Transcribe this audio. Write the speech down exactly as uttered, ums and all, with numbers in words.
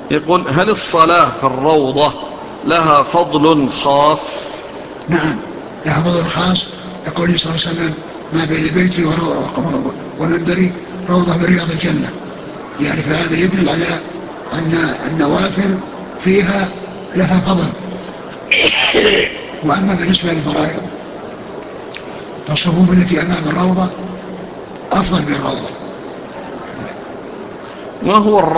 يقول: هل الصلاة في الروضة لها فضل خاص؟ نعم لها فضل خاص. يقول صلى الله عليه وسلم: ما بين بيتي ومنبري روضة من رياض الجنة. يعني فهذا يدل على أن النوافل فيها لها فضل. وأما بالنسبة للفرائض فالصفوف التي أمام الروضة أفضل من الروضة. ما هو الروضة؟